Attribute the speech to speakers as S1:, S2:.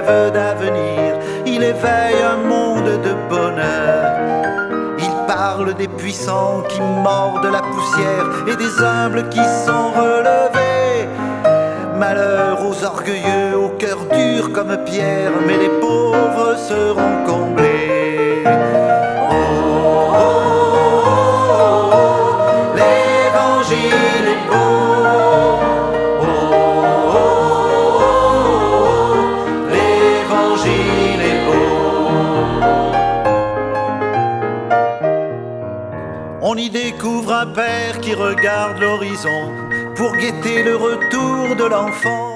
S1: rêve d'avenir, il éveille un monde de bonheur. Il parle des puissants qui mordent la poussière et des humbles qui sont relevés. Malheur aux orgueilleux, au cœur dur comme pierre, mais les pauvres seront comblés. Oh, oh, oh, oh, l'évangile est beau. Oh, oh, oh, l'évangile est beau. On y découvre un père qui regarde l'horizon pour guetter le retour de l'enfant.